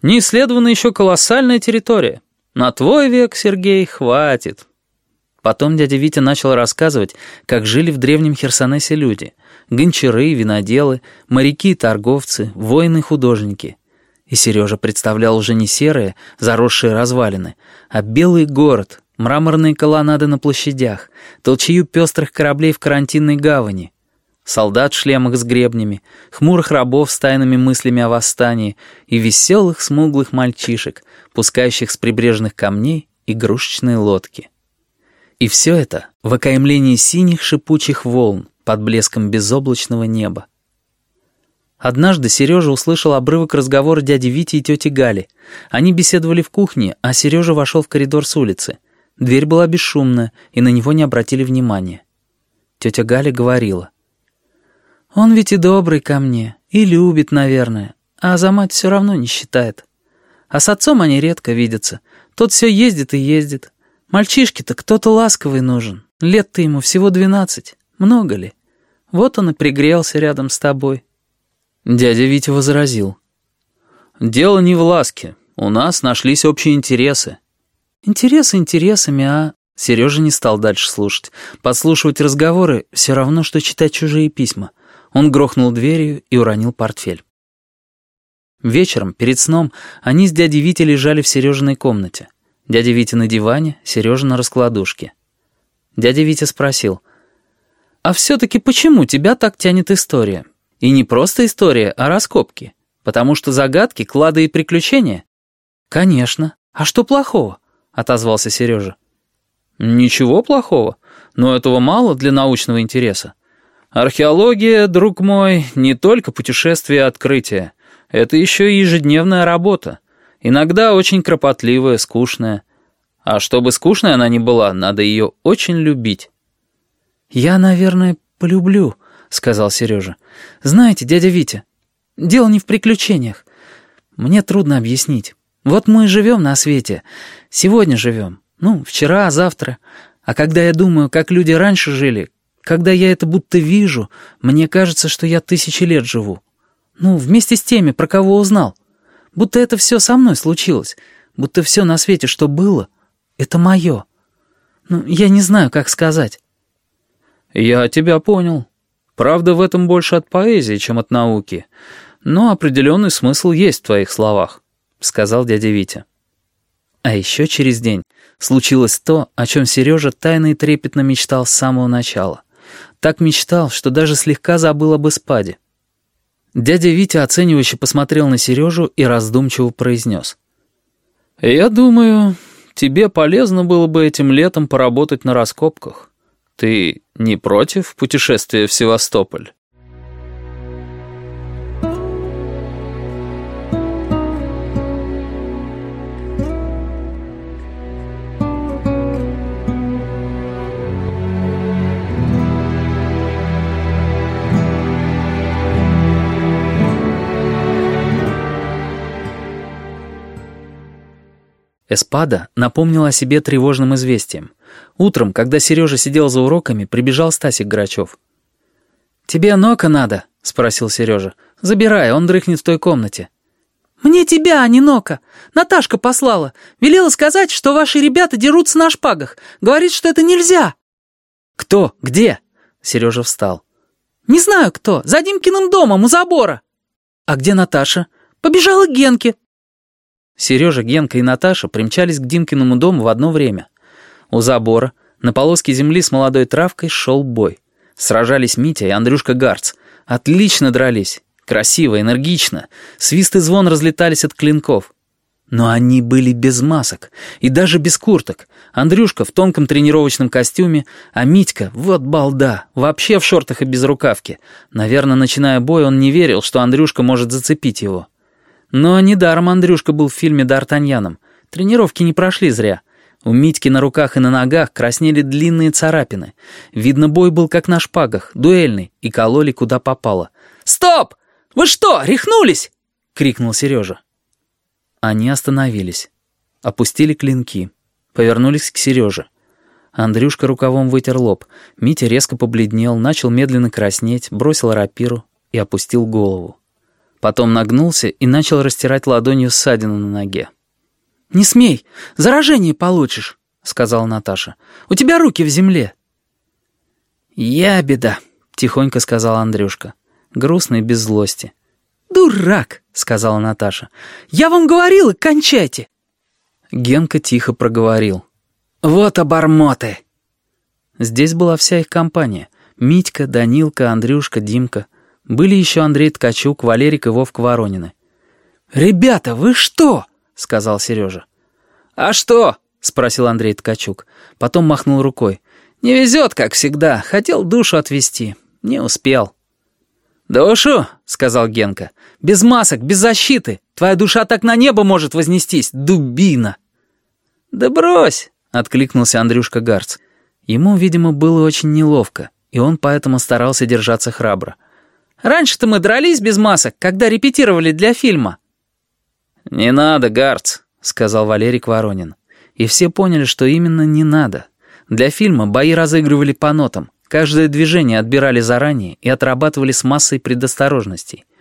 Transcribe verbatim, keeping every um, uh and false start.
Не исследована еще колоссальная территория. На твой век, Сергей, хватит». Потом дядя Витя начал рассказывать, как жили в древнем Херсонесе люди. Гончары, виноделы, моряки и торговцы, воины и художники. И Сережа представлял уже не серые, заросшие развалины, а белый город, мраморные колоннады на площадях, толчею пестрых кораблей в карантинной гавани, солдат в шлемах с гребнями, хмурых рабов с тайными мыслями о восстании и веселых смуглых мальчишек, пускающих с прибрежных камней игрушечные лодки. И все это в окаймлении синих шипучих волн под блеском безоблачного неба. Однажды Сережа услышал обрывок разговора дяди Вити и тети Гали. Они беседовали в кухне, а Сережа вошел в коридор с улицы. Дверь была бесшумная, и на него не обратили внимания. Тетя Галя говорила: «Он ведь и добрый ко мне, и любит, наверное, а за мать все равно не считает. А с отцом они редко видятся. Тот все ездит и ездит. Мальчишке-то кто-то ласковый нужен. Лет-то ему всего двенадцать. Много ли? Вот он и пригрелся рядом с тобой». Дядя Витя возразил: «Дело не в ласке. У нас нашлись общие интересы». «Интересы интересами, а...» Сережа не стал дальше слушать. Подслушивать разговоры все равно, что читать чужие письма. Он грохнул дверью и уронил портфель. Вечером, перед сном, они с дядей Витей лежали в Сережиной комнате. Дядя Витя на диване, Сережа на раскладушке. Дядя Витя спросил: «А все-таки почему тебя так тянет история? И не просто история, а раскопки. Потому что загадки, клады и приключения?» «Конечно. А что плохого?» — отозвался Сережа. «Ничего плохого, но этого мало для научного интереса. Археология, друг мой, не только путешествие и открытие. Это еще и ежедневная работа. Иногда очень кропотливая, скучная. А чтобы скучной она не была, надо ее очень любить». «Я, наверное, полюблю», — сказал Сережа. «Знаете, дядя Витя, дело не в приключениях. Мне трудно объяснить. Вот мы живем на свете, сегодня живем. Ну, вчера, завтра. А когда я думаю, как люди раньше жили, когда я это будто вижу, мне кажется, что я тысячи лет живу. Ну, вместе с теми, про кого узнал. Будто это все со мной случилось. Будто все на свете, что было, это мое. Ну, я не знаю, как сказать». «Я тебя понял. Правда, в этом больше от поэзии, чем от науки. Но определенный смысл есть в твоих словах», — сказал дядя Витя. А еще через день случилось то, о чем Сережа тайно и трепетно мечтал с самого начала. Так мечтал, что даже слегка забыл об испаде. Дядя Витя оценивающе посмотрел на Сережу и раздумчиво произнес: «Я думаю, тебе полезно было бы этим летом поработать на раскопках. Ты не против путешествия в Севастополь?» Эспада напомнила о себе тревожным известием. Утром, когда Сережа сидел за уроками, прибежал Стасик Грачев. «Тебе Нока надо?» — спросил Сережа. «Забирай, он дрыхнет в той комнате». «Мне тебя, а не Нока. Наташка послала. Велела сказать, что ваши ребята дерутся на шпагах. Говорит, что это нельзя». «Кто? Где?» — Сережа встал. «Не знаю кто. За Димкиным домом, у забора». «А где Наташа?» «Побежала к Генке». Сережа, Генка и Наташа примчались к Димкиному дому в одно время. У забора, на полоске земли с молодой травкой, шел бой. Сражались Митя и Андрюшка Гарц. Отлично дрались. Красиво, энергично. Свист и звон разлетались от клинков. Но они были без масок и даже без курток. Андрюшка в тонком тренировочном костюме, а Митька, вот балда, вообще в шортах и безрукавке. Наверное, начиная бой, он не верил, что Андрюшка может зацепить его. Но недаром Андрюшка был в фильме «Д'Артаньяном». Тренировки не прошли зря. У Митьки на руках и на ногах краснели длинные царапины. Видно, бой был как на шпагах, дуэльный, и кололи куда попало. «Стоп! Вы что, рехнулись?» — крикнул Сережа. Они остановились. Опустили клинки. Повернулись к Сереже. Андрюшка рукавом вытер лоб. Митя резко побледнел, начал медленно краснеть, бросил рапиру и опустил голову. Потом нагнулся и начал растирать ладонью ссадину на ноге. «Не смей, заражение получишь», — сказала Наташа. «У тебя руки в земле». «Ябеда», — тихонько сказал Андрюшка, грустный без злости. «Дурак», — сказала Наташа. «Я вам говорила, кончайте». Генка тихо проговорил. «Вот обормоты». Здесь была вся их компания. Митька, Данилка, Андрюшка, Димка. Были еще Андрей Ткачук, Валерик и Вовка Воронины. «Ребята, вы что?» — сказал Сережа. «А что?» — спросил Андрей Ткачук. Потом махнул рукой. «Не везет, как всегда. Хотел душу отвезти. Не успел». «Душу?» — сказал Генка. «Без масок, без защиты. Твоя душа так на небо может вознестись, дубина». «Да брось!» — откликнулся Андрюшка Гарц. Ему, видимо, было очень неловко, и он поэтому старался держаться храбро. «Раньше-то мы дрались без масок, когда репетировали для фильма». «Не надо, Гарц», — сказал Валерик Воронин. И все поняли, что именно не надо. Для фильма бои разыгрывали по нотам. Каждое движение отбирали заранее и отрабатывали с массой предосторожностей.